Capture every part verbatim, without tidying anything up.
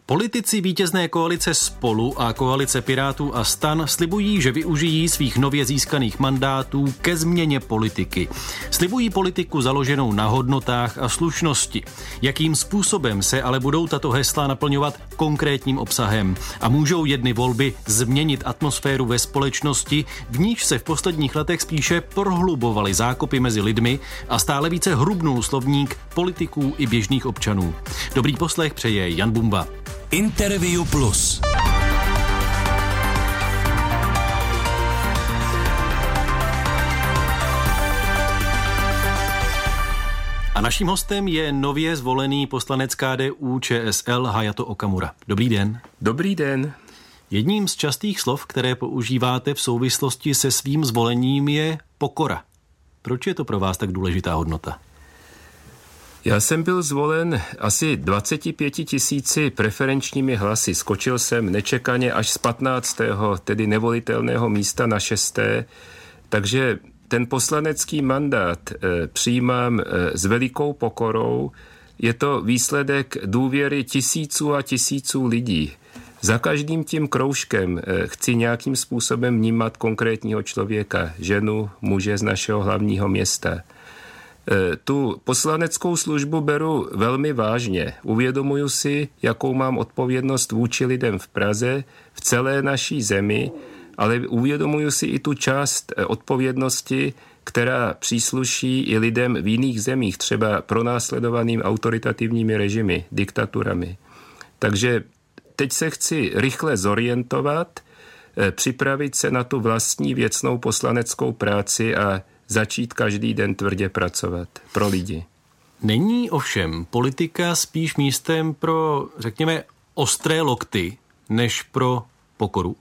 Politici vítězné koalice Spolu a koalice Pirátů a STAN slibují, že využijí svých nově získaných mandátů ke změně politiky. Slibují politiku založenou na hodnotách a slušnosti. Jakým způsobem se ale budou tato hesla naplňovat konkrétním obsahem? A můžou jedny volby změnit atmosféru ve společnosti, v níž se v posledních letech spíše prohlubovaly zákopy mezi lidmi a stále více hrubnul slovník politiků i běžných občanů? Dobrý poslech přeje Jan Bumba. Interview Plus. A naším hostem je nově zvolený poslanec K D U Č S L Hayato Okamura. Dobrý den. Dobrý den. Jedním z častých slov, které používáte v souvislosti se svým zvolením, je pokora. Proč je to pro vás tak důležitá hodnota? Já jsem byl zvolen asi dvaceti pěti tisíci preferenčními hlasy. Skočil jsem nečekaně až z patnáctého tedy nevolitelného místa na šesté. Takže ten poslanecký mandát e, přijímám e, s velikou pokorou. Je to výsledek důvěry tisíců a tisíců lidí. Za každým tím kroužkem e, chci nějakým způsobem vnímat konkrétního člověka, ženu, muže z našeho hlavního města. Tu poslaneckou službu beru velmi vážně. Uvědomuju si, jakou mám odpovědnost vůči lidem v Praze, v celé naší zemi, ale uvědomuju si i tu část odpovědnosti, která přísluší i lidem v jiných zemích, třeba pronásledovaným autoritativními režimy, diktaturami. Takže teď se chci rychle zorientovat, připravit se na tu vlastní věcnou poslaneckou práci a začít každý den tvrdě pracovat pro lidi. Není ovšem politika spíš místem pro, řekněme, ostré lokty, než pro pokoru?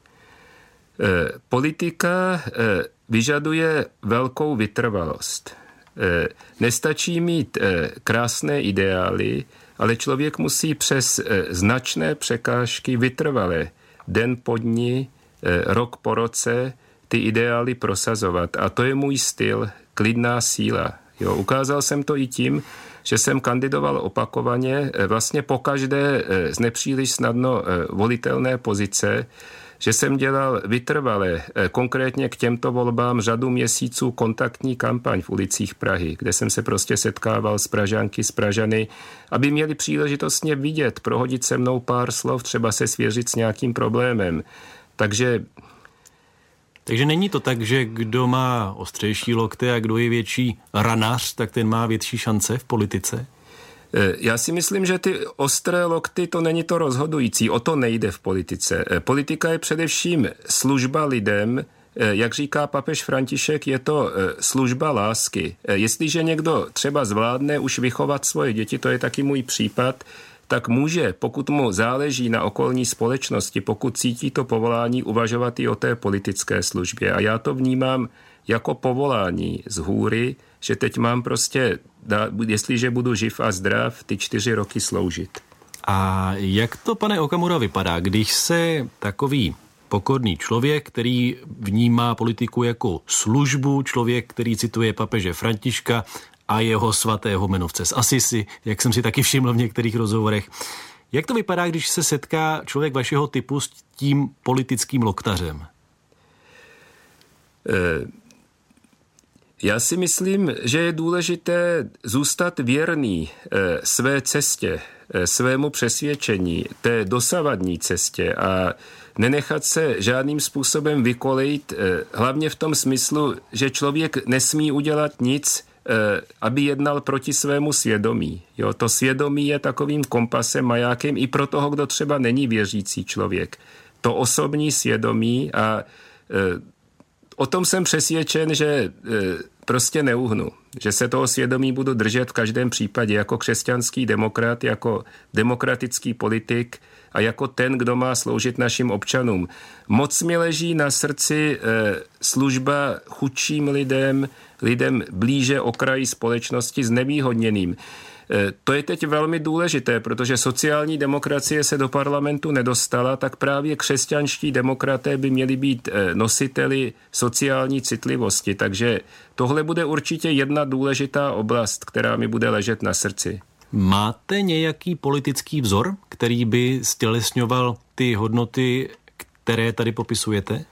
E, politika e, vyžaduje velkou vytrvalost. E, nestačí mít e, krásné ideály, ale člověk musí přes e, značné překážky vytrvale, den po dni, e, rok po roce, ty ideály prosazovat. A to je můj styl, klidná síla. Jo, ukázal jsem to i tím, že jsem kandidoval opakovaně, vlastně pokaždé z nepříliš snadno volitelné pozice, že jsem dělal vytrvale, konkrétně k těmto volbám řadu měsíců kontaktní kampaň v ulicích Prahy, kde jsem se prostě setkával s Pražanky, s Pražany, aby měli příležitost mě vidět, prohodit se mnou pár slov, třeba se svěřit s nějakým problémem. Takže Takže není to tak, že kdo má ostřejší lokty a kdo je větší ranař, tak ten má větší šance v politice? Já si myslím, že ty ostré lokty, to není to rozhodující, o to nejde v politice. Politika je především služba lidem, jak říká papež František, je to služba lásky. Jestliže někdo třeba zvládne už vychovat svoje děti, to je taky můj případ, tak může, pokud mu záleží na okolní společnosti, pokud cítí to povolání, uvažovat i o té politické službě. A já to vnímám jako povolání z hůry, že teď mám prostě, jestliže budu živ a zdrav, ty čtyři roky sloužit. A jak to, pane Okamura, vypadá, když se takový pokorný člověk, který vnímá politiku jako službu, člověk, který cituje papeže Františka a jeho svatého jmenovce z Asisi, jak jsem si taky všiml v některých rozhovorech. Jak to vypadá, když se setká člověk vašeho typu s tím politickým loktařem? Já si myslím, že je důležité zůstat věrný své cestě, svému přesvědčení, té dosavadní cestě a nenechat se žádným způsobem vykolejit, hlavně v tom smyslu, že člověk nesmí udělat nic, aby jednal proti svému svědomí. Jo, to svědomí je takovým kompasem, majákem i pro toho, kdo třeba není věřící člověk. To osobní svědomí a e, o tom jsem přesvědčen, že e, prostě neuhnu. Že se toho svědomí budu držet v každém případě jako křesťanský demokrat, jako demokratický politik a jako ten, kdo má sloužit našim občanům. Moc mi leží na srdci e, služba chudším lidem, lidem blíže okraji společnosti znevýhodněným. E, to je teď velmi důležité, protože sociální demokracie se do parlamentu nedostala, tak právě křesťanští demokraté by měli být e, nositeli sociální citlivosti. Takže tohle bude určitě jedna důležitá oblast, která mi bude ležet na srdci. Máte nějaký politický vzor, který by stělesňoval ty hodnoty, které tady popisujete?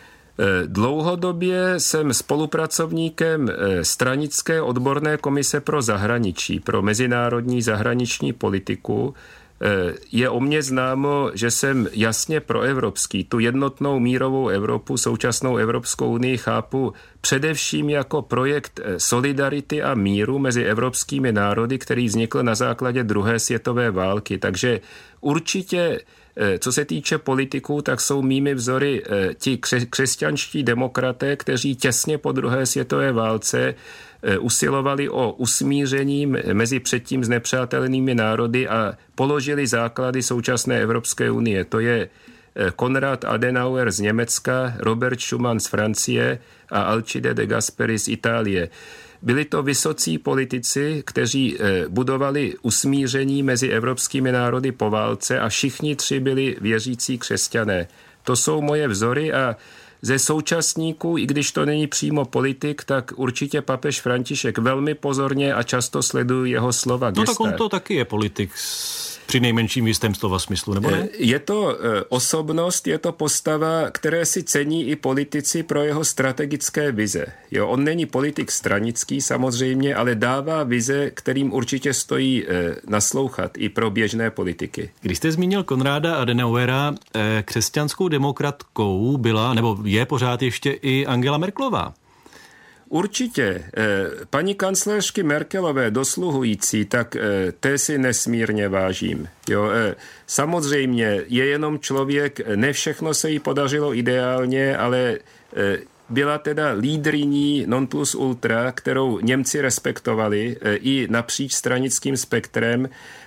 Dlouhodobě jsem spolupracovníkem stranické odborné komise pro zahraničí, pro mezinárodní zahraniční politiku. Je o mně známo, že jsem jasně proevropský. Tu jednotnou mírovou Evropu, současnou Evropskou unii chápu především jako projekt solidarity a míru mezi evropskými národy, který vznikl na základě druhé světové války. Takže určitě, co se týče politiků, tak jsou mými vzory ti křesťanští demokraté, kteří těsně po druhé světové válce usilovali o usmíření mezi předtím znepřátelenými národy a položili základy současné Evropské unie. To je Konrad Adenauer z Německa, Robert Schuman z Francie a Alcide de Gasperi z Itálie. Byli to vysocí politici, kteří budovali usmíření mezi evropskými národy po válce a všichni tři byli věřící křesťané. To jsou moje vzory a ze současníků, i když to není přímo politik, tak určitě papež František velmi pozorně a často sledují jeho slova, gesta. No tak on to taky je politik při nejmenším jistém slova smyslu, nebo ne? Je to osobnost, je to postava, které si cení i politici pro jeho strategické vize. Jo, on není politik stranický samozřejmě, ale dává vize, kterým určitě stojí naslouchat i pro běžné politiky. Když jste zmínil Konráda Adenauera, křesťanskou demokratkou byla, nebo je pořád ještě i Angela Merkelová. Určitě. Paní kancléřky Merkelové dosluhující, tak té si nesmírně vážím. Jo, samozřejmě je jenom člověk, ne všechno se jí podařilo ideálně, ale byla teda lídryní non plus ultra, kterou Němci respektovali i napříč stranickým spektrem.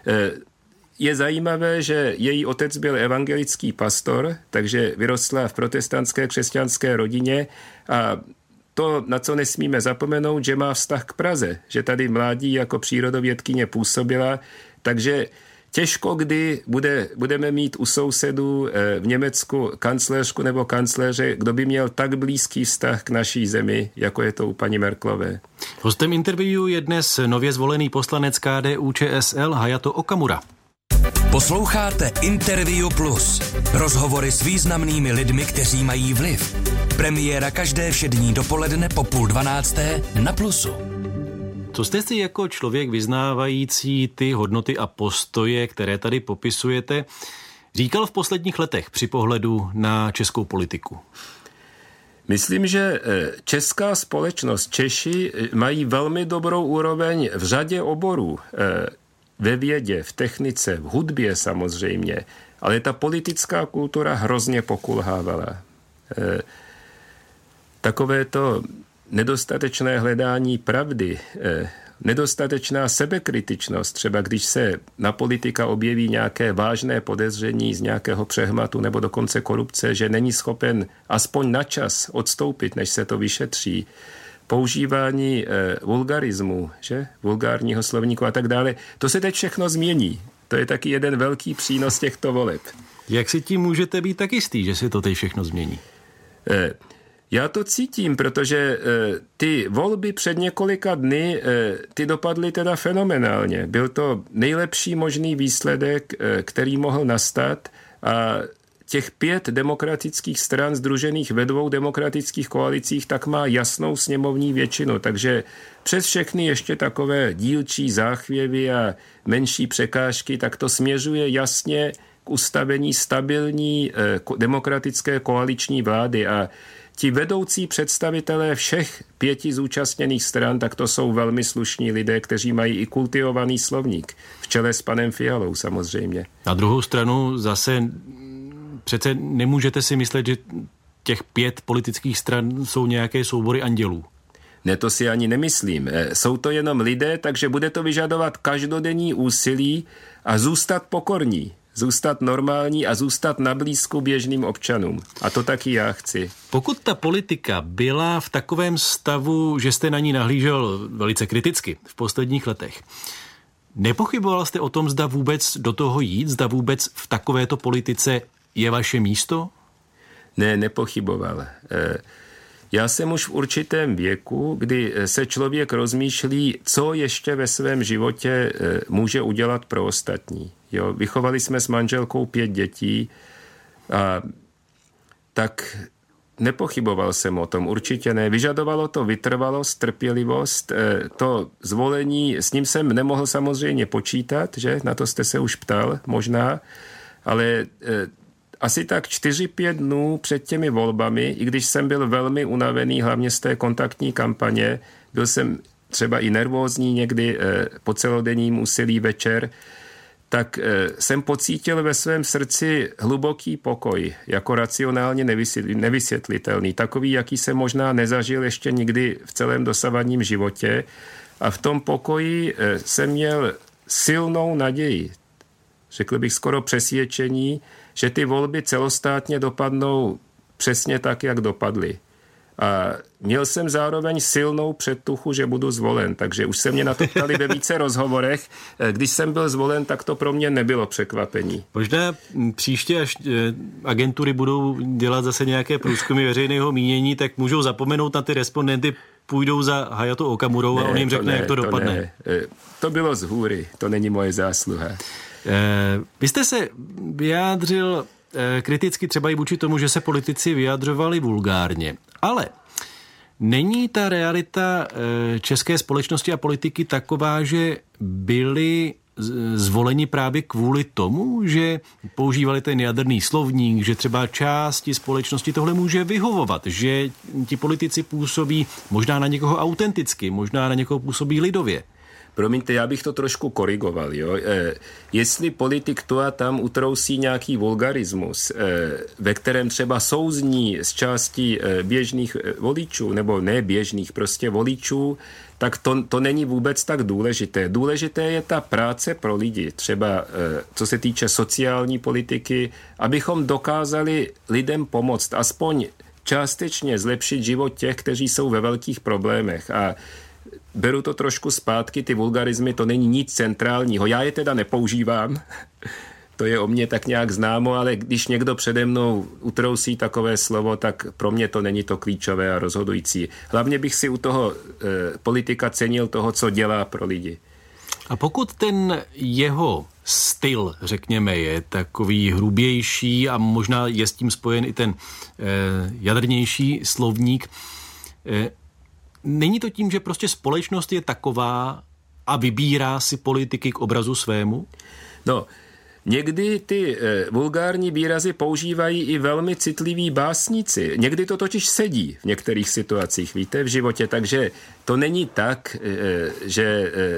Je zajímavé, že její otec byl evangelický pastor, takže vyrostla v protestantské křesťanské rodině a to, na co nesmíme zapomenout, že má vztah k Praze, že tady mládí jako přírodovědkyně působila, takže těžko kdy bude, budeme mít u sousedů v Německu kancléřku nebo kancléře, kdo by měl tak blízký vztah k naší zemi, jako je to u paní Merkelové. Hostem interview je dnes nově zvolený poslanec K D U Č S L Hayato Okamura. Posloucháte Interview Plus. Rozhovory s významnými lidmi, kteří mají vliv. Premiéra každé všední dopoledne po půl dvanácté na Plusu. Co jste si jako člověk vyznávající ty hodnoty a postoje, které tady popisujete, říkal v posledních letech při pohledu na českou politiku? Myslím, že česká společnost, Češi mají velmi dobrou úroveň v řadě oborů. Ve vědě, v technice, v hudbě samozřejmě, ale ta politická kultura hrozně pokulhávala. E, takové to nedostatečné hledání pravdy, e, nedostatečná sebekritičnost, třeba když se na politika objeví nějaké vážné podezření z nějakého přehmatu nebo dokonce korupce, že není schopen aspoň na čas odstoupit, než se to vyšetří, používání eh, vulgarismu, že? Vulgárního slovníku a tak dále. To se teď všechno změní. To je taky jeden velký přínos těchto voleb. Jak si tím můžete být tak jistý, že se to teď všechno změní? Eh, já to cítím, protože eh, ty volby před několika dny, eh, ty dopadly teda fenomenálně. Byl to nejlepší možný výsledek, eh, který mohl nastat a těch pět demokratických stran sdružených ve dvou demokratických koalicích tak má jasnou sněmovní většinu, takže přes všechny ještě takové dílčí záchvěvy a menší překážky, tak to směřuje jasně k ustavení stabilní eh, demokratické koaliční vlády a ti vedoucí představitelé všech pěti zúčastněných stran, tak to jsou velmi slušní lidé, kteří mají i kultivovaný slovník, v čele s panem Fialou samozřejmě. Na druhou stranu zase přece nemůžete si myslet, že těch pět politických stran jsou nějaké soubory andělů. Ne, to si ani nemyslím. Jsou to jenom lidé, takže bude to vyžadovat každodenní úsilí a zůstat pokorní, zůstat normální a zůstat na blízku běžným občanům. A to taky já chci. Pokud ta politika byla v takovém stavu, že jste na ní nahlížel velice kriticky v posledních letech, nepochyboval jste o tom, zda vůbec do toho jít, zda vůbec v takovéto politice je vaše místo? Ne, nepochyboval. já jsem už v určitém věku, kdy se člověk rozmýšlí, co ještě ve svém životě může udělat pro ostatní. Jo, vychovali jsme s manželkou pět dětí a tak nepochyboval jsem o tom, určitě ne. Vyžadovalo to vytrvalost, trpělivost, to zvolení, s ním jsem nemohl samozřejmě počítat, že? Na to jste se už ptal, možná, ale asi tak čtyři, pět dnů před těmi volbami, i když jsem byl velmi unavený, hlavně z té kontaktní kampaně, byl jsem třeba i nervózní někdy po celodenním úsilí večer, tak jsem pocítil ve svém srdci hluboký pokoj, jako racionálně nevysvětlitelný, takový, jaký jsem možná nezažil ještě nikdy v celém dosavadním životě. A v tom pokoji jsem měl silnou naději, řekl bych skoro přesvědčení, že ty volby celostátně dopadnou přesně tak, jak dopadly. A měl jsem zároveň silnou předtuchu, že budu zvolen, takže už se mě na to ptali ve více rozhovorech. Když jsem byl zvolen, tak to pro mě nebylo překvapení. Možná příště, až agentury budou dělat zase nějaké průzkumy veřejného mínění, tak můžou zapomenout na ty respondenty, půjdou za Hayato Okamurou a on jim řekne, ne, jak to, to dopadne. Ne. To bylo z hůry, to není moje zásluha. Vy jste se vyjádřil kriticky třeba i vůči tomu, že se politici vyjadřovali vulgárně. Ale není ta realita české společnosti a politiky taková, že byli zvoleni právě kvůli tomu, že používali ten jadrný slovník, že třeba části společnosti tohle může vyhovovat, že ti politici působí možná na někoho autenticky, možná na někoho působí lidově. Promiňte, já bych to trošku korigoval. Jo? E, jestli politik tu a tam utrousí nějaký vulgarismus, e, ve kterém třeba souzní z části e, běžných voličů, nebo ne běžných, prostě voličů, tak to, to není vůbec tak důležité. Důležité je ta práce pro lidi, třeba e, co se týče sociální politiky, abychom dokázali lidem pomoct, aspoň částečně zlepšit život těch, kteří jsou ve velkých problémech. A beru to trošku zpátky, ty vulgarizmy, to není nic centrálního. Já je teda nepoužívám, to je o mně tak nějak známo, ale když někdo přede mnou utrousí takové slovo, tak pro mě to není to klíčové a rozhodující. Hlavně bych si u toho e, politika cenil toho, co dělá pro lidi. A pokud ten jeho styl, řekněme, je takový hrubější a možná je s tím spojen i ten e, jadrnější slovník, e, není to tím, že prostě společnost je taková a vybírá si politiky k obrazu svému? No, někdy ty e, vulgární výrazy používají i velmi citliví básníci. Někdy to totiž sedí v některých situacích, víte, v životě, takže to není tak, e, že e,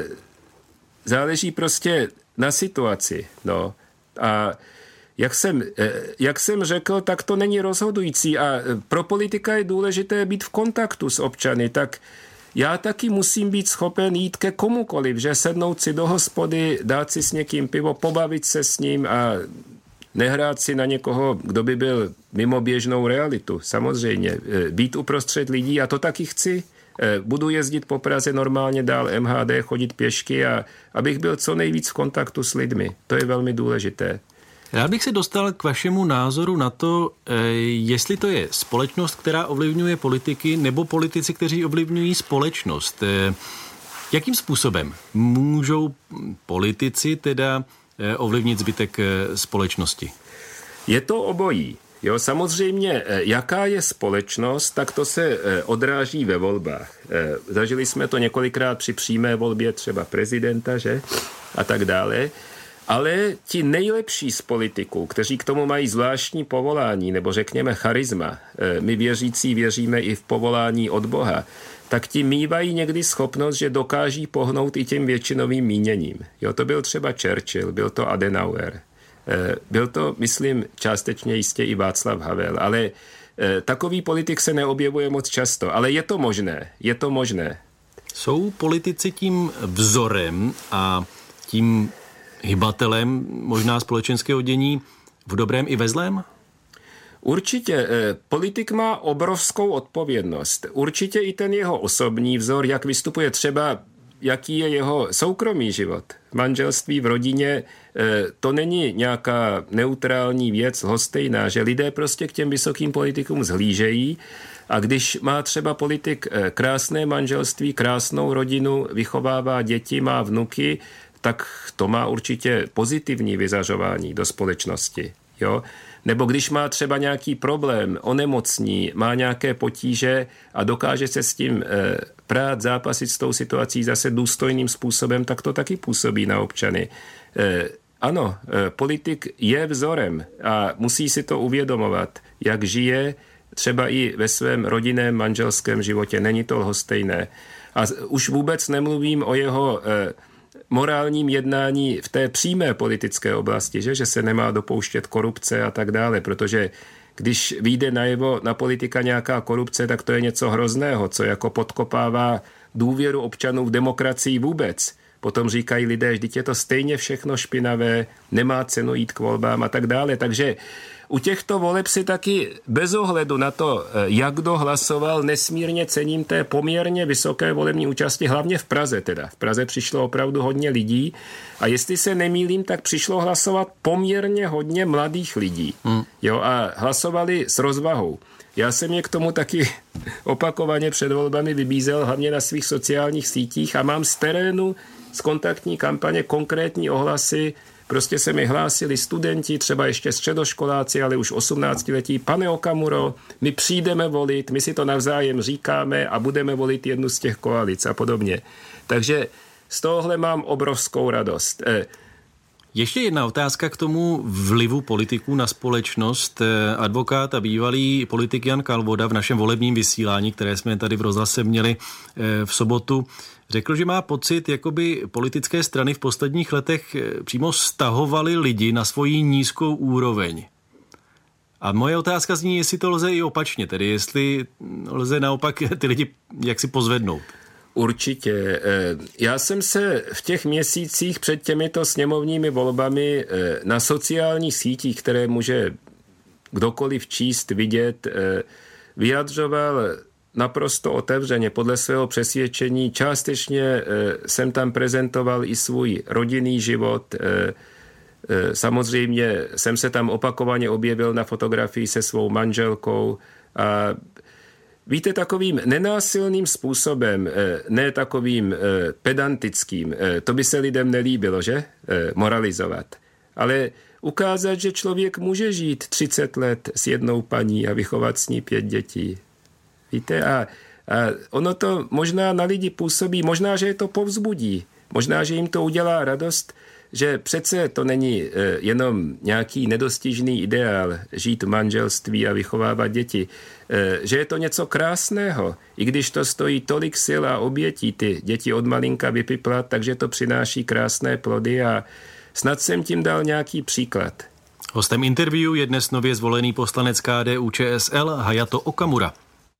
záleží prostě na situaci. No. A Jak jsem, jak jsem řekl, tak to není rozhodující a pro politika je důležité být v kontaktu s občany, tak já taky musím být schopen jít ke komukoliv, že sednout si do hospody, dát si s někým pivo, pobavit se s ním a nehrát si na někoho, kdo by byl mimo běžnou realitu. Samozřejmě, být uprostřed lidí a to taky chci. Budu jezdit po Praze normálně dál M H D, chodit pěšky a abych byl co nejvíc v kontaktu s lidmi. To je velmi důležité. Rád bych se dostal k vašemu názoru na to, jestli to je společnost, která ovlivňuje politiky, nebo politici, kteří ovlivňují společnost. Jakým způsobem můžou politici teda ovlivnit zbytek společnosti? Je to obojí. Jo, samozřejmě, jaká je společnost, tak to se odráží ve volbách. Zažili jsme to několikrát při přímé volbě třeba prezidenta, že? A tak dále. Ale ti nejlepší z politiků, kteří k tomu mají zvláštní povolání, nebo řekněme charisma, my věřící věříme i v povolání od Boha, tak ti mívají někdy schopnost, že dokáží pohnout i tím většinovým míněním. Jo, to byl třeba Churchill, byl to Adenauer, byl to, myslím, částečně jistě i Václav Havel, ale takový politik se neobjevuje moc často, ale je to možné, je to možné. Jsou politici tím vzorem a tím hybatelem možná společenského dění v dobrém i ve zlém? Určitě. Politik má obrovskou odpovědnost. Určitě i ten jeho osobní vzor, jak vystupuje třeba jaký je jeho soukromý život. Manželství v rodině, to není nějaká neutrální věc, lhostejná, že lidé prostě k těm vysokým politikům zhlížejí a když má třeba politik krásné manželství, krásnou rodinu, vychovává děti, má vnuky, tak to má určitě pozitivní vyzařování do společnosti. Jo? Nebo když má třeba nějaký problém, onemocní, má nějaké potíže a dokáže se s tím eh, prát, zápasit s tou situací zase důstojným způsobem, tak to taky působí na občany. Eh, ano, eh, politik je vzorem a musí si to uvědomovat, jak žije třeba i ve svém rodinném manželském životě. Není to lhostejné. A už vůbec nemluvím o jeho eh, morálním jednání v té přímé politické oblasti, že? že se nemá dopouštět korupce a tak dále, protože když vyjde najevo na politika nějaká korupce, tak to je něco hrozného, co jako podkopává důvěru občanů v demokracii vůbec. Potom říkají lidé, že je to stejně všechno špinavé, nemá cenu jít k volbám a tak dále. Takže u těchto voleb si taky bez ohledu na to, jak kdo hlasoval, nesmírně cením té poměrně vysoké volební účasti, hlavně v Praze teda. V Praze přišlo opravdu hodně lidí a jestli se nemýlím, tak přišlo hlasovat poměrně hodně mladých lidí. Hmm. Jo, a hlasovali s rozvahou. Já jsem je k tomu taky opakovaně před volbami vybízel, hlavně na svých sociálních sítích a mám z terénu, z kontaktní kampaně konkrétní ohlasy. Prostě se mi hlásili studenti, třeba ještě středoškoláci, ale už osmnáctiletí. Pane Okamuro, my přijdeme volit, my si to navzájem říkáme a budeme volit jednu z těch koalic a podobně. Takže z tohohle mám obrovskou radost. Ještě jedna otázka k tomu vlivu politiků na společnost. Advokát a bývalý politik Jan Kalvoda v našem volebním vysílání, které jsme tady v rozhlase měli v sobotu, řekl, že má pocit, jakoby politické strany v posledních letech přímo stahovaly lidi na svoji nízkou úroveň. A moje otázka zní, jestli to lze i opačně, tedy jestli lze naopak ty lidi jaksi pozvednout. Určitě. Já jsem se v těch měsících před těmito sněmovními volbami na sociálních sítích, které může kdokoliv číst, vidět, vyjadřoval naprosto otevřeně podle svého přesvědčení. Částečně jsem tam prezentoval i svůj rodinný život. Samozřejmě jsem se tam opakovaně objevil na fotografii se svou manželkou a víte, takovým nenásilným způsobem, ne takovým pedantickým, to by se lidem nelíbilo, že? Moralizovat. Ale ukázat, že člověk může žít třicet let s jednou paní a vychovat s ní pět dětí. Víte, a, a ono to možná na lidi působí, možná, že je to povzbudí, možná, že jim to udělá radost, že přece to není jenom nějaký nedostižný ideál žít v manželství a vychovávat děti, že je to něco krásného, i když to stojí tolik sil a obětí ty děti od malinka vypiplat, takže to přináší krásné plody a snad jsem tím dal nějaký příklad. Hostem interview je dnes nově zvolený poslanec K D U Č S L Hayato Okamura.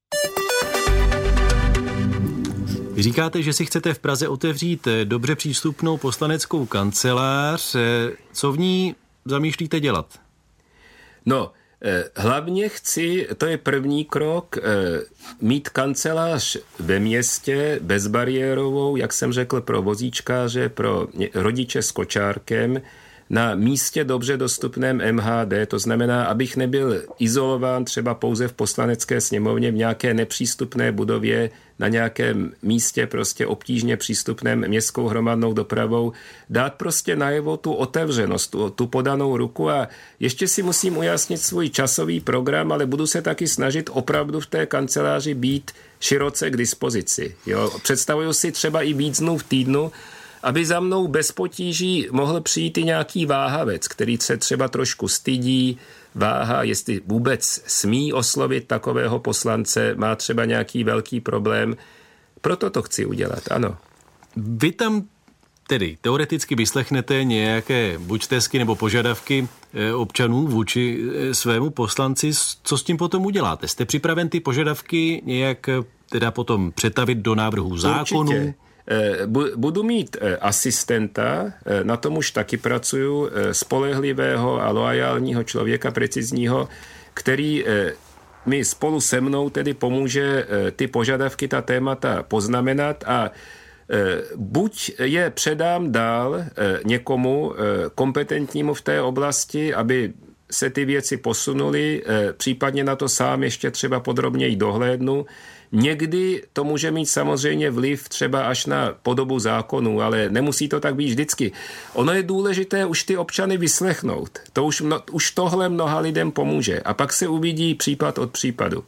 Vy říkáte, že si chcete v Praze otevřít dobře přístupnou poslaneckou kancelář. Co v ní zamýšlíte dělat? No, hlavně chci, to je první krok, mít kancelář ve městě, bezbariérovou, jak jsem řekl, pro vozíčkáře, pro rodiče s kočárkem, na místě dobře dostupném M H D, to znamená, abych nebyl izolován třeba pouze v poslanecké sněmovně v nějaké nepřístupné budově, na nějakém místě prostě obtížně přístupném městskou hromadnou dopravou, dát prostě najevo tu otevřenost, tu, tu podanou ruku a ještě si musím ujasnit svůj časový program, ale budu se taky snažit opravdu v té kanceláři být široce k dispozici. Jo? Představuju si třeba i víc dnů v týdnu, aby za mnou bez potíží mohl přijít i nějaký váhavec, který se třeba trošku stydí, váha, jestli vůbec smí oslovit takového poslance, má třeba nějaký velký problém. Proto to chci udělat, ano. Vy tam tedy teoreticky vyslechnete nějaké buď stesky nebo požadavky občanů vůči svému poslanci. Co s tím potom uděláte? Jste připraven ty požadavky nějak teda potom přetavit do návrhů zákonů? Určitě. Budu mít asistenta, na tom už taky pracuju, spolehlivého a loajálního člověka, precizního, který mi spolu se mnou tedy pomůže ty požadavky, ta témata poznamenat a buď je předám dál někomu kompetentnímu v té oblasti, aby se ty věci posunuly, případně na to sám ještě třeba podrobněji dohlédnu. Někdy to může mít samozřejmě vliv třeba až na podobu zákonů, ale nemusí to tak být vždycky. Ono je důležité už ty občany vyslechnout. To už, mno, už tohle mnoha lidem pomůže. A pak se uvidí případ od případu.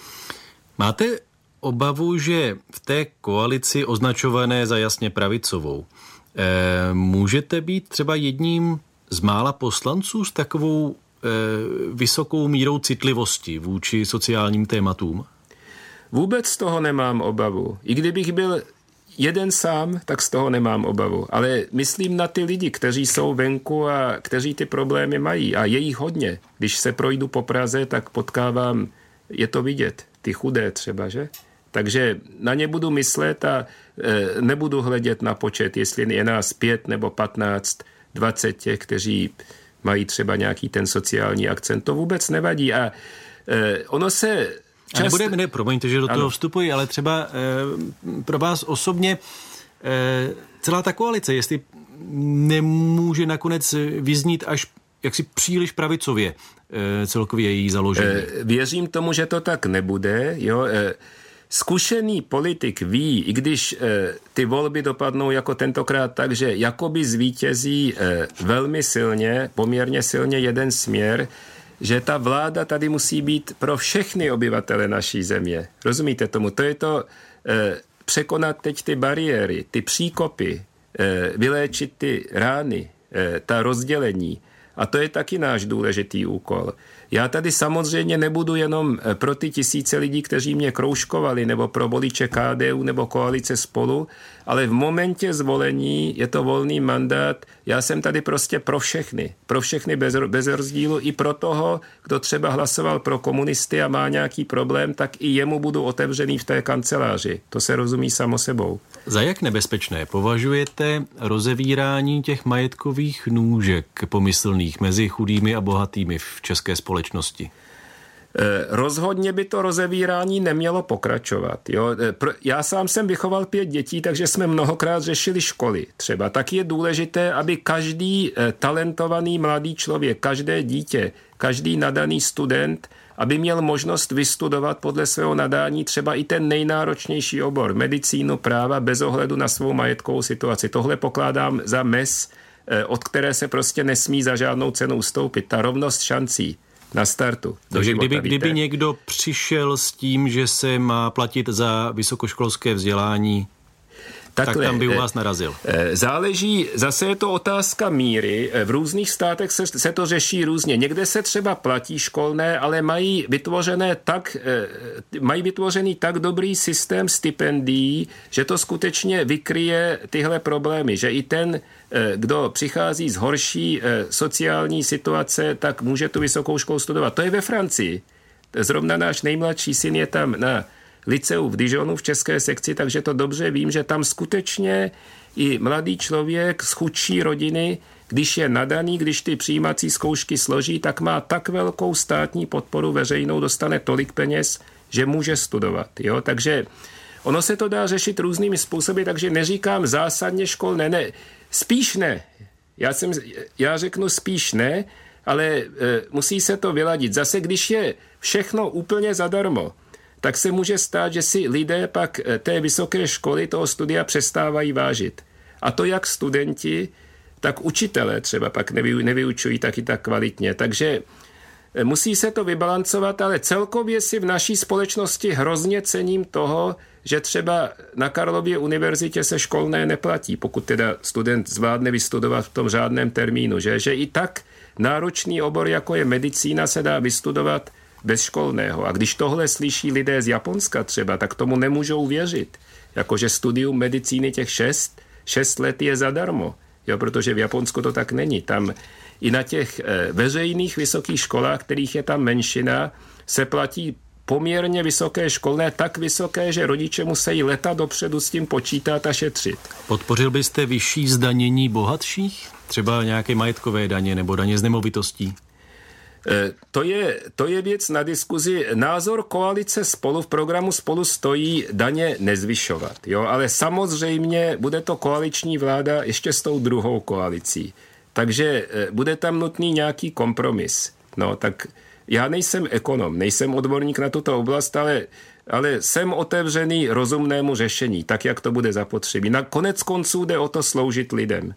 Máte obavu, že v té koalici označované za jasně pravicovou eh, můžete být třeba jedním z mála poslanců s takovou eh, vysokou mírou citlivosti vůči sociálním tématům? Vůbec z toho nemám obavu. I kdybych byl jeden sám, tak z toho nemám obavu. Ale myslím na ty lidi, kteří jsou venku a kteří ty problémy mají. A je jich hodně. Když se projdu po Praze, tak potkávám, je to vidět, ty chudé třeba, že? Takže na ně budu myslet a e, nebudu hledět na počet, jestli je nás pět nebo patnáct, dvacet těch, kteří mají třeba nějaký ten sociální akcent. To vůbec nevadí. A e, ono se... Čas... A nebude, ne, promiňte, že do ano. toho vstupuji, ale třeba e, pro vás osobně e, celá ta koalice, jestli nemůže nakonec vyznít až jaksi příliš pravicově e, celkově její založení. E, věřím tomu, že to tak nebude. Jo? E, zkušený politik ví, i když e, ty volby dopadnou jako tentokrát tak, že jakoby zvítězí e, velmi silně, poměrně silně jeden směr, že ta vláda tady musí být pro všechny obyvatele naší země. Rozumíte tomu? To je to e, překonat teď ty bariéry, ty příkopy, e, vyléčit ty rány, e, ta rozdělení. A to je taky náš důležitý úkol. Já tady samozřejmě nebudu jenom pro ty tisíce lidí, kteří mě kroužkovali, nebo pro voliče K D U nebo koalice Spolu, ale v momentě zvolení je to volný mandát. Já jsem tady prostě pro všechny. Pro všechny bez, bez rozdílu. I pro toho, kdo třeba hlasoval pro komunisty a má nějaký problém, tak i jemu budu otevřený v té kanceláři. To se rozumí samo sebou. Za jak nebezpečné považujete rozevírání těch majetkových nůžek pomyslných mezi chudými a bohatými v české společnosti? Rozhodně by to rozevírání nemělo pokračovat. Jo? Já sám jsem vychoval pět dětí, takže jsme mnohokrát řešili školy třeba. Tak je důležité, aby každý talentovaný mladý člověk, každé dítě, každý nadaný student, aby měl možnost vystudovat podle svého nadání třeba i ten nejnáročnější obor, medicínu, práva, bez ohledu na svou majetkovou situaci. Tohle pokládám za mez, od které se prostě nesmí za žádnou cenu ustoupit. Ta rovnost šancí na startu. Takže kdyby, kdyby někdo přišel s tím, že se má platit za vysokoškolské vzdělání, Takhle, tak tam by u vás narazil. Záleží, zase je to otázka míry. V různých státech se, se to řeší různě. Někde se třeba platí školné, ale mají vytvořené tak, mají vytvořený tak dobrý systém stipendií, že to skutečně vykryje tyhle problémy. Že i ten, kdo přichází z horší sociální situace, tak může tu vysokou školu studovat. To je ve Francii. Zrovna náš nejmladší syn je tam na liceu v Dijonu v české sekci, takže to dobře vím, že tam skutečně i mladý člověk z chudší rodiny, když je nadaný, když ty přijímací zkoušky složí, tak má tak velkou státní podporu veřejnou, dostane tolik peněz, že může studovat. Jo? Takže ono se to dá řešit různými způsoby, takže neříkám zásadně škol, ne, ne, spíš ne. Já, jsem, já řeknu spíš ne, ale e, musí se to vyladit. Zase, když je všechno úplně zadarmo, tak se může stát, že si lidé pak té vysoké školy toho studia přestávají vážit. A to jak studenti, tak učitelé třeba pak nevy, nevyučují taky tak kvalitně. Takže musí se to vybalancovat, ale celkově si v naší společnosti hrozně cením toho, že třeba na Karlově univerzitě se školné neplatí, pokud teda student zvládne vystudovat v tom řádném termínu. Že, že i tak náročný obor, jako je medicína, se dá vystudovat bez školného. A když tohle slyší lidé z Japonska třeba, tak tomu nemůžou věřit. Jakože studium medicíny těch šest, šest let je zadarmo. Jo, protože v Japonsku to tak není. Tam i na těch eh, veřejných vysokých školách, kterých je tam menšina, se platí poměrně vysoké školné, tak vysoké, že rodiče musí leta dopředu s tím počítat a šetřit. Podpořil byste vyšší zdanění bohatších? Třeba nějaké majetkové daně nebo daně z nemovitostí? To je, to je věc na diskuzi. Názor koalice Spolu, v programu Spolu stojí daně nezvyšovat. Jo? Ale samozřejmě bude to koaliční vláda ještě s tou druhou koalicí. Takže bude tam nutný nějaký kompromis. No, tak já nejsem ekonom, nejsem odborník na tuto oblast, ale, ale jsem otevřený rozumnému řešení, tak jak to bude zapotřebí. Na konec konců jde o to sloužit lidem.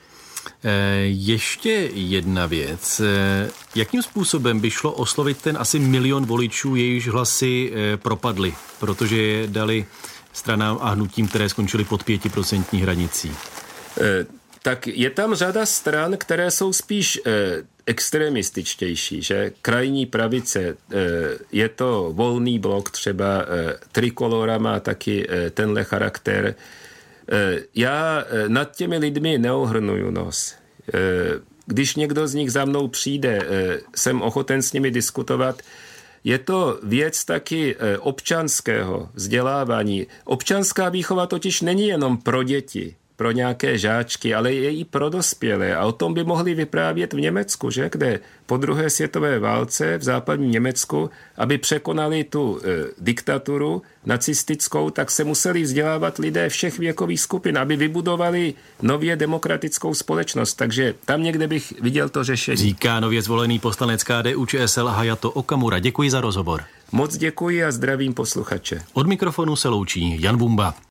Ještě jedna věc. Jakým způsobem by šlo oslovit ten asi milion voličů, jejichž hlasy propadly, protože je dali stranám a hnutím, které skončily pod pětiprocentní hranicí? Tak je tam řada stran, které jsou spíš extremističtější, že krajní pravice, je to Volný blok, třeba Trikolora má taky tenhle charakter. Já nad těmi lidmi neohrnuju nos. Když někdo z nich za mnou přijde, jsem ochoten s nimi diskutovat. Je to věc taky občanského vzdělávání. Občanská výchova totiž není jenom pro děti, pro nějaké žáčky, ale je i pro dospělé. A o tom by mohli vyprávět v Německu, že? Kde po druhé světové válce v západním Německu, aby překonali tu e, diktaturu nacistickou, tak se museli vzdělávat lidé všech věkových skupin, aby vybudovali nově demokratickou společnost. Takže tam někde bych viděl to řešení. Říká nově zvolený poslanec K D U Č S L Hayato Okamura. Děkuji za rozhovor. Moc děkuji a zdravím posluchače. Od mikrofonu se loučí Jan Bumba.